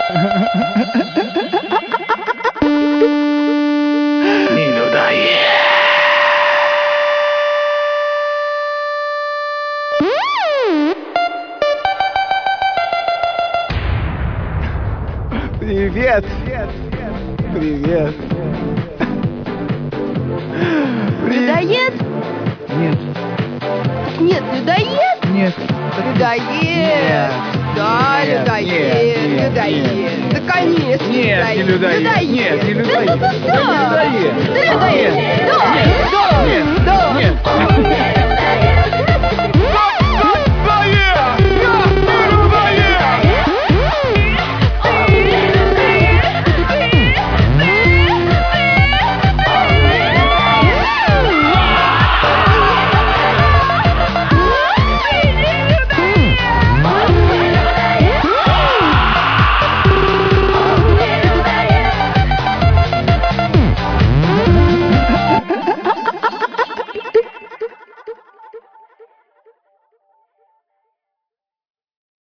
Не людоед. Привет! Привет! Людоед? Нет, Нет, людоед? нет. Людоед. Да, Нет, людоед, нет, людоед. Да, конечно, Нет, не людоед. Нет, не людоед. Да, Не людоед. да, людоед. Нет. Да, да, да. Нет.